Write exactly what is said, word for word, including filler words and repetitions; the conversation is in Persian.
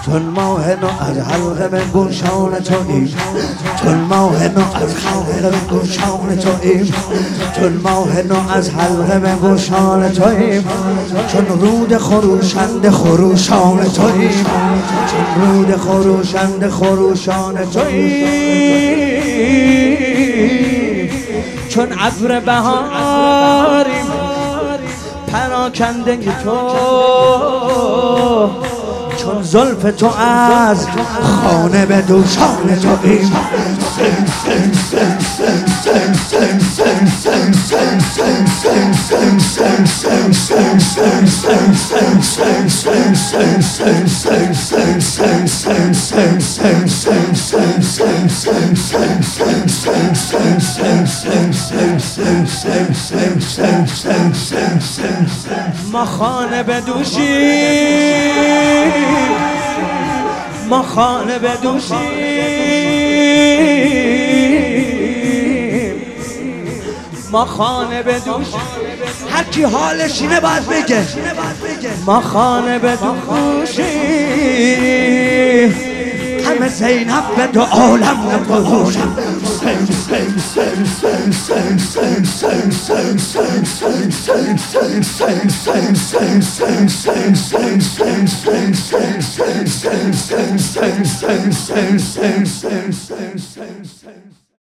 چون ماه نو از حلقه به گوشان توییم، چون ماه نو از حلقه به گوشان توییم، چون ماه نو از حلقه به گوشان توییم، چون رود خروشنده خروشان توییم، چون رود خروشنده خروشان توییم، چون ابر بهاریم پراکنده تو، چون زلف تو از خانه به دوشان توییم. ما خانه بدوشیم، ما خانه بدوشیم، ما خانه بدوشیم. هر کی حالش اینه باید بگه ما خانه بدوشیم، همه زینب به دو عالم نبوشیم.